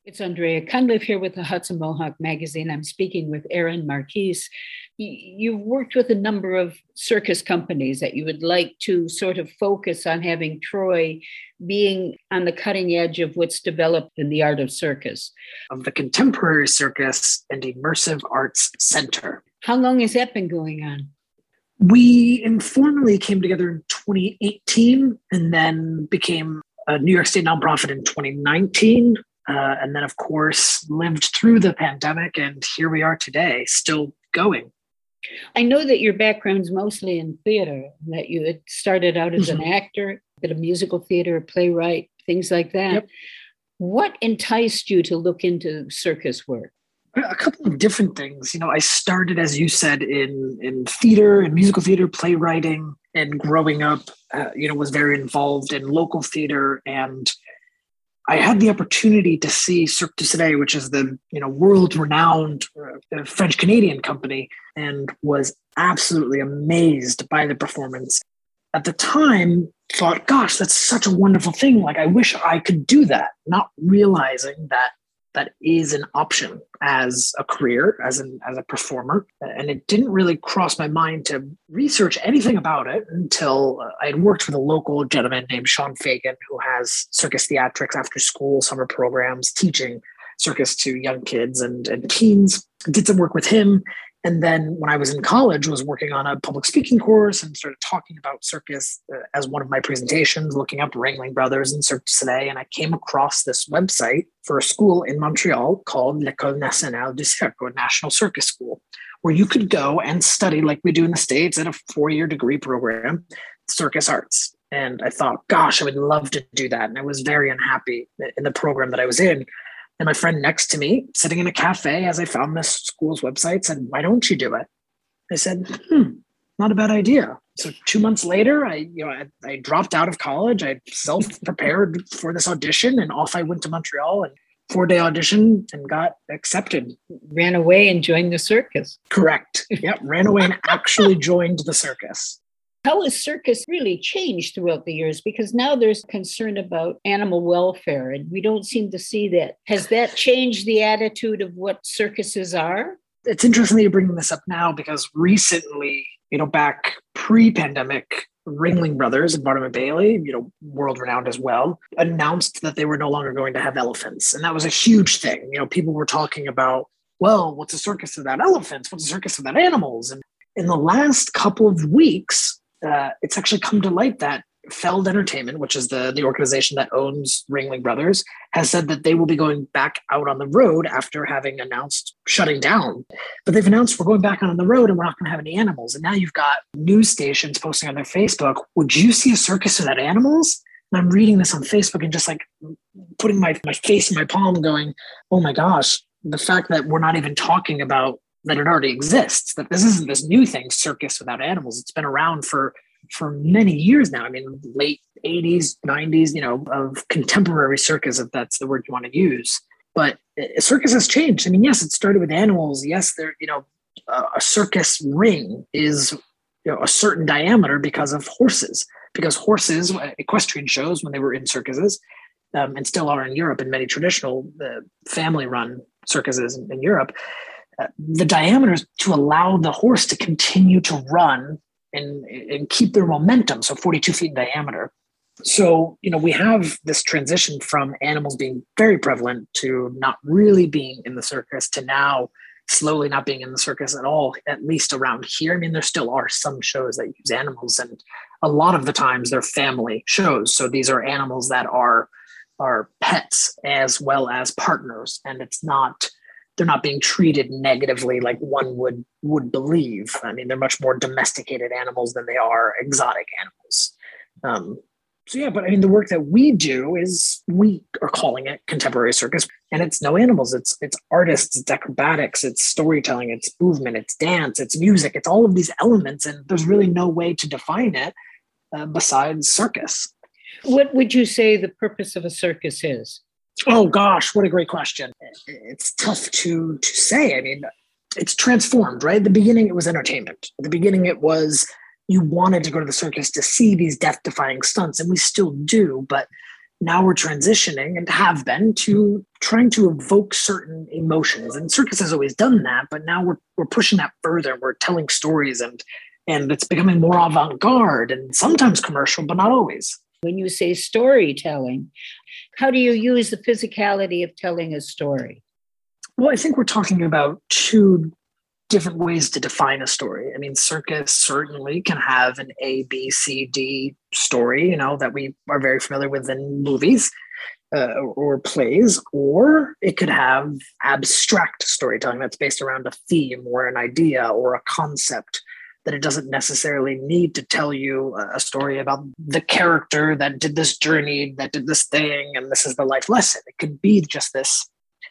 It's Andrea Cunliffe here with the Hudson Mohawk Magazine. I'm speaking with Aaron Marquise. You've worked with a number of circus companies that you would like to sort of focus on having Troy being on the cutting edge of what's developed in the art of circus. Of the Contemporary Circus and Immersive Arts Center. How long has that been going on? We informally came together in 2018 and then became a New York State nonprofit in 2019. And then, of course, lived through the pandemic, and here we are today, still going. I know that your background's mostly in theater, that you had started out as an actor, did a musical theater, playwright, things like that. Yep. What enticed you to look into circus work? A couple of different things. I started, as you said, in theater and musical theater, playwriting, and growing up, was very involved in local theater. And I had the opportunity to see Cirque du Soleil, which is the world-renowned French-Canadian company, and was absolutely amazed by the performance. At the time, thought, gosh, that's such a wonderful thing. Like, I wish I could do that, not realizing that that is an option as a career, as a performer. And it didn't really cross my mind to research anything about it until I had worked with a local gentleman named Sean Fagan, who has circus theatrics after school summer programs, teaching circus to young kids and teens. Did some work with him. And then when I was in college, was working on a public speaking course and started talking about circus as one of my presentations, looking up Ringling Brothers and Cirque du Soleil. And I came across this website for a school in Montreal called l'École nationale du cirque, or National Circus School, where you could go and study, like we do in the States, at a 4-year degree program, circus arts. And I thought, gosh, I would love to do that. And I was very unhappy in the program that I was in. And my friend next to me, sitting in a cafe as I found this school's website, said, why don't you do it? I said, not a bad idea. So 2 months later, I dropped out of college. I self-prepared for this audition, and off I went to Montreal, and 4-day audition, and got accepted. Ran away and joined the circus. Correct. Yep. Ran away and actually joined the circus. How has circus really changed throughout the years? Because now there's concern about animal welfare, and we don't seem to see that. Has that changed the attitude of what circuses are? It's interesting that you're bringing this up now, because recently, back pre-pandemic, Ringling Brothers and Barnum and Bailey, world renowned as well, announced that they were no longer going to have elephants. And that was a huge thing. People were talking about, well, what's a circus without elephants? What's a circus without animals? And in the last couple of weeks, it's actually come to light that Feld Entertainment, which is the organization that owns Ringling Brothers, has said that they will be going back out on the road after having announced shutting down. But they've announced we're going back on the road and we're not going to have any animals. And now you've got news stations posting on their Facebook, would you see a circus without animals? And I'm reading this on Facebook and just like putting my face in my palm going, oh my gosh, the fact that we're not even talking about that it already exists, that this isn't this new thing, circus without animals. It's been around for many years now. I mean, late 80s, 90s, of contemporary circus, if that's the word you want to use. But circus has changed. I mean, yes, it started with animals. Yes, a circus ring is a certain diameter because of horses. Because horses, equestrian shows when they were in circuses, and still are in Europe in many traditional family-run circuses in Europe, the diameter is to allow the horse to continue to run and keep their momentum. So 42 feet in diameter. So, we have this transition from animals being very prevalent to not really being in the circus to now slowly not being in the circus at all, at least around here. I mean, there still are some shows that use animals, and a lot of the times they're family shows. So these are animals that are pets as well as partners. And they're not being treated negatively like one would believe. I mean, they're much more domesticated animals than they are exotic animals. But I mean, the work that we do is, we are calling it contemporary circus, and it's no animals. It's artists, it's acrobatics, it's storytelling, it's movement, it's dance, it's music, it's all of these elements, and there's really no way to define it besides circus. What would you say the purpose of a circus is? Oh gosh, what a great question. It's tough to say. I mean, it's transformed, right? At the beginning, it was entertainment. At the beginning, it was, you wanted to go to the circus to see these death-defying stunts, and we still do. But now we're transitioning, and have been, to trying to evoke certain emotions. And circus has always done that, but now we're pushing that further. We're telling stories, and it's becoming more avant-garde and sometimes commercial, but not always. When you say storytelling, how do you use the physicality of telling a story? Well, I think we're talking about two different ways to define a story. I mean, circus certainly can have an A, B, C, D story, that we are very familiar with in movies or plays, or it could have abstract storytelling that's based around a theme or an idea or a concept, that it doesn't necessarily need to tell you a story about the character that did this journey, that did this thing, and this is the life lesson. It could be just this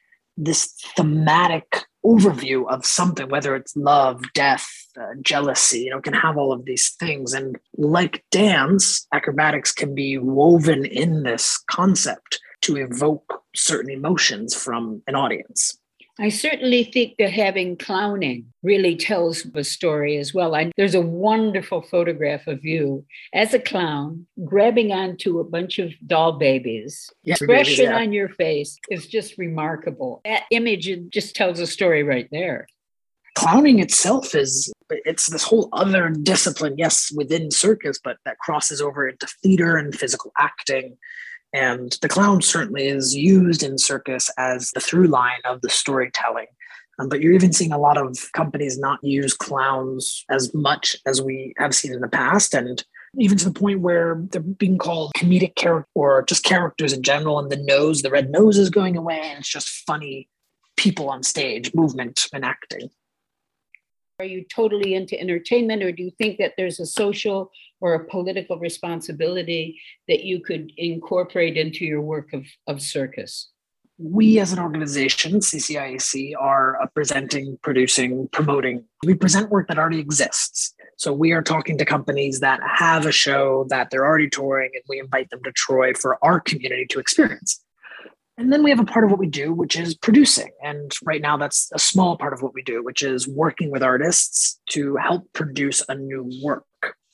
thematic overview of something, whether it's love, death, jealousy, can have all of these things. And like dance, acrobatics can be woven in this concept to evoke certain emotions from an audience. I certainly think that having clowning really tells a story as well. There's a wonderful photograph of you as a clown grabbing onto a bunch of doll babies. Yes, Expression on your face is just remarkable. That image just tells a story right there. Clowning itself it's this whole other discipline, yes, within circus, but that crosses over into theater and physical acting. And the clown certainly is used in circus as the through line of the storytelling. But you're even seeing a lot of companies not use clowns as much as we have seen in the past. And even to the point where they're being called comedic character or just characters in general. And the red nose is going away. And it's just funny people on stage, movement and acting. Are you totally into entertainment, or do you think that there's a social or a political responsibility that you could incorporate into your work of circus? We as an organization, CCIAC, are presenting, producing, promoting. We present work that already exists. So we are talking to companies that have a show that they're already touring, and we invite them to Troy for our community to experience. And then we have a part of what we do, which is producing. And right now that's a small part of what we do, which is working with artists to help produce a new work.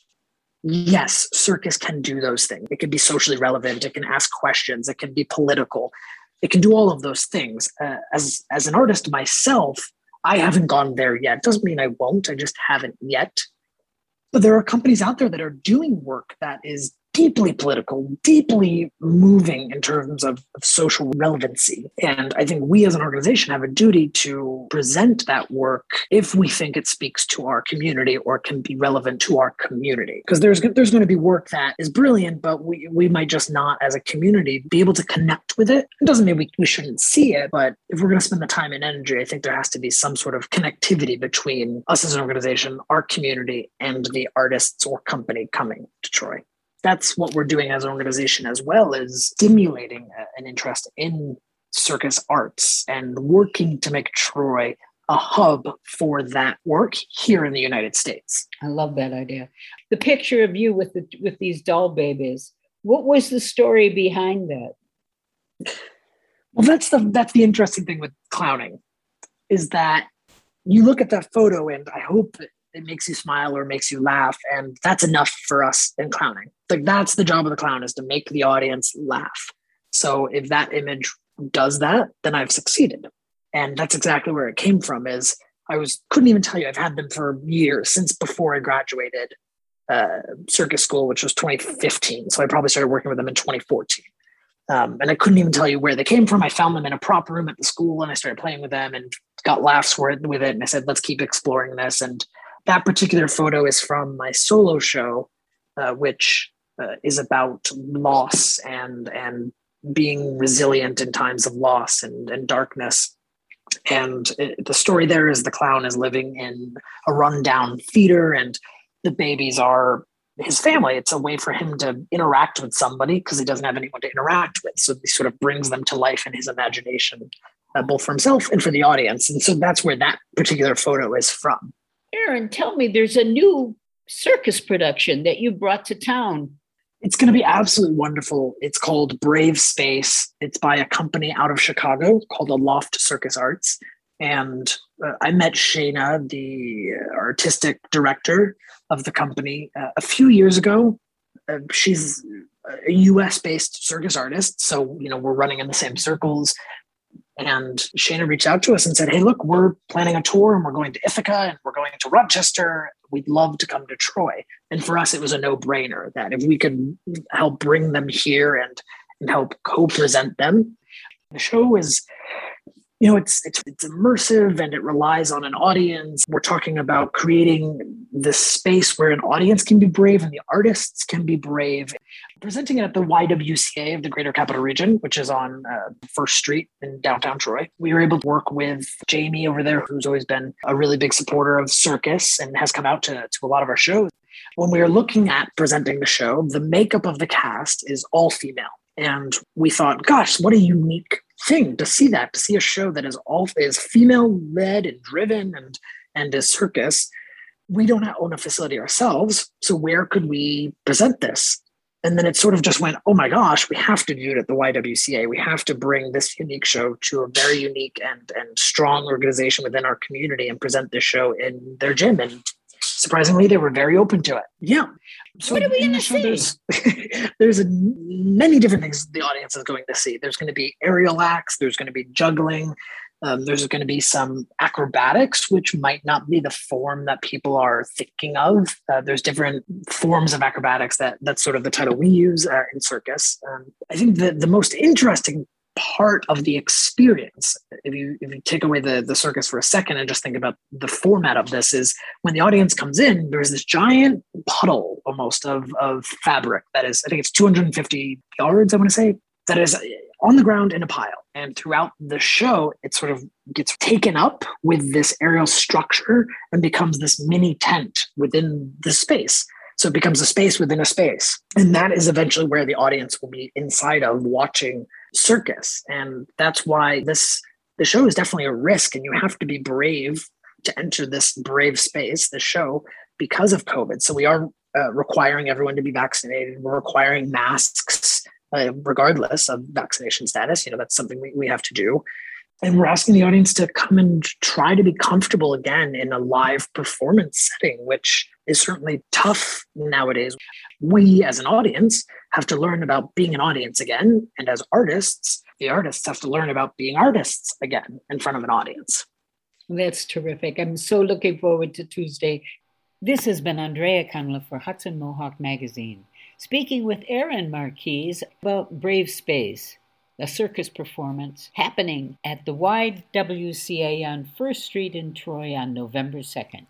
Yes, circus can do those things. It can be socially relevant. It can ask questions. It can be political. It can do all of those things. As an artist myself, I haven't gone there yet. Doesn't mean I won't. I just haven't yet. But there are companies out there that are doing work that is deeply political, deeply moving in terms of social relevancy. And I think we as an organization have a duty to present that work if we think it speaks to our community or can be relevant to our community. Because there's going to be work that is brilliant, but we might just not, as a community, be able to connect with it. It doesn't mean we shouldn't see it, but if we're going to spend the time and energy, I think there has to be some sort of connectivity between us as an organization, our community, and the artists or company coming to Troy. That's what we're doing as an organization, as well as stimulating an interest in circus arts and working to make Troy a hub for that work here in the United States. I love that idea. The picture of you with these doll babies, what was the story behind that? Well, that's the interesting thing with clowning, is that you look at that photo and I hope that it makes you smile or makes you laugh. And that's enough for us in clowning. Like, that's the job of the clown, is to make the audience laugh. So if that image does that, then I've succeeded. And that's exactly where it came from. Is couldn't even tell you, I've had them for years, since before I graduated circus school, which was 2015. So I probably started working with them in 2014. And I couldn't even tell you where they came from. I found them in a prop room at the school and I started playing with them and got laughs with it. And I said, let's keep exploring this. And that particular photo is from my solo show, which is about loss and being resilient in times of loss and darkness. And the story there is the clown is living in a rundown theater, and the babies are his family. It's a way for him to interact with somebody because he doesn't have anyone to interact with. So he sort of brings them to life in his imagination, both for himself and for the audience. And so that's where that particular photo is from. Aaron, tell me, there's a new circus production that you brought to town. It's going to be absolutely wonderful. It's called Brave Space. It's by a company out of Chicago called Aloft Circus Arts. And I met Shayna, the artistic director of the company, a few years ago. she's a US-based circus artist. So, we're running in the same circles. And Shayna reached out to us and said, hey, look, we're planning a tour and we're going to Ithaca and we're going to Rochester. We'd love to come to Troy. And for us, it was a no-brainer that if we could help bring them here and help co-present them. The show is, it's immersive and it relies on an audience. We're talking about creating this space where an audience can be brave and the artists can be brave. Presenting it at the YWCA of the Greater Capital Region, which is on First Street in downtown Troy. We were able to work with Jamie over there, who's always been a really big supporter of circus and has come out to a lot of our shows. When we were looking at presenting the show, the makeup of the cast is all female. And we thought, gosh, what a unique thing to see a show that is female led and driven and is circus. We don't own a facility ourselves. So where could we present this? And then it sort of just went, oh my gosh, we have to do it at the YWCA. We have to bring this unique show to a very unique and strong organization within our community and present this show in their gym. And surprisingly, they were very open to it. Yeah. So what are we going to see? There's many different things the audience is going to see. There's going to be aerial acts. There's going to be juggling. There's going to be some acrobatics, which might not be the form that people are thinking of. There's different forms of acrobatics that's sort of the title we use in circus. I think the most interesting part of the experience, if you take away the circus for a second and just think about the format of this, is when the audience comes in, there's this giant puddle almost of fabric that is, I think it's 250 yards, I want to say, that is on the ground in a pile. And throughout the show, it sort of gets taken up with this aerial structure and becomes this mini tent within the space. So it becomes a space within a space. And that is eventually where the audience will be inside of watching circus. And that's why the show is definitely a risk, and you have to be brave to enter this brave space, the show, because of COVID. So we are requiring everyone to be vaccinated. We're requiring masks regardless of vaccination status. That's something we have to do. And we're asking the audience to come and try to be comfortable again in a live performance setting, which is certainly tough nowadays. We, as an audience, have to learn about being an audience again. And as artists, the artists have to learn about being artists again in front of an audience. That's terrific. I'm so looking forward to Tuesday. This has been Andrea Cunliffe for Hudson Mohawk Magazine, speaking with Erin Marquise about Brave Space, a circus performance happening at the YWCA on First Street in Troy on November 2nd.